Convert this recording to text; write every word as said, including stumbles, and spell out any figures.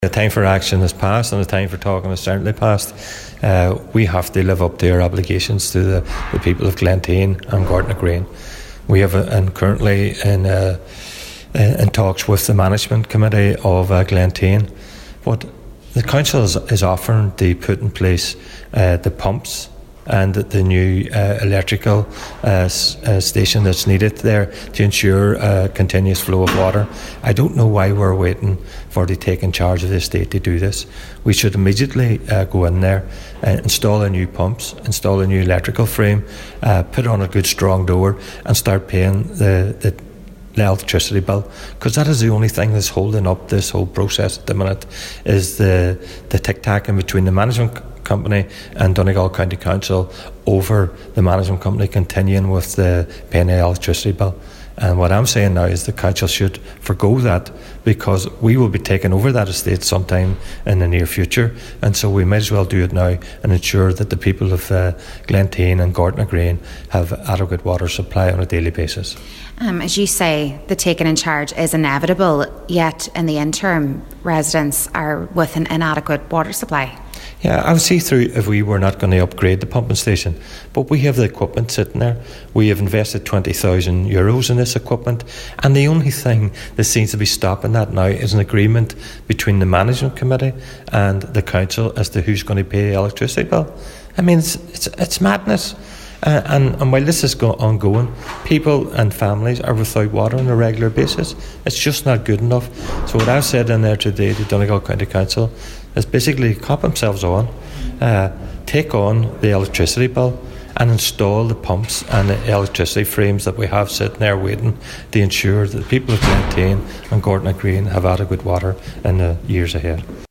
The time for action has passed and the time for talking has certainly passed. Uh, we have to live up to our obligations to the, the people of Glenteane and Gortna Green. We have, uh, and currently in, uh, in talks with the management committee of uh, Glenteane. What the council is, is offering to put in place uh, the pumps and the new uh, electrical uh, s- uh, station that's needed there to ensure a continuous flow of water. I don't know why we're waiting for the taking charge of the estate to do this. We should immediately uh, go in there, uh, install a new pumps, install a new electrical frame, uh, put on a good strong door and start paying the, the the electricity bill, because that is the only thing that's holding up this whole process at the minute, is the the tic-tac in between the management c- company and Donegal County Council over the management company continuing with the paying the electricity bill. And what I'm saying now is the council should forgo that, because we will be taking over that estate sometime in the near future, and so we might as well do it now and ensure that the people of uh, Glenteane and Gortna Green have adequate water supply on a daily basis. Um, as you say, the taking in charge is inevitable, yet in the interim, residents are with an inadequate water supply. Yeah, I would see through if we were not going to upgrade the pumping station. But we have the equipment sitting there. We have invested twenty thousand euros in this equipment. And the only thing that seems to be stopping that now is an agreement between the management committee and the council as to who's going to pay the electricity bill. I mean, it's, it's, it's madness. Uh, and, and while this is go- ongoing, people and families are without water on a regular basis. It's just not good enough. So what I've said in there today to Donegal County Council is basically cop themselves on, uh, take on the electricity bill and install the pumps and the electricity frames that we have sitting there waiting to ensure that the people of Glenteane and Gortna Green have adequate water in the years ahead.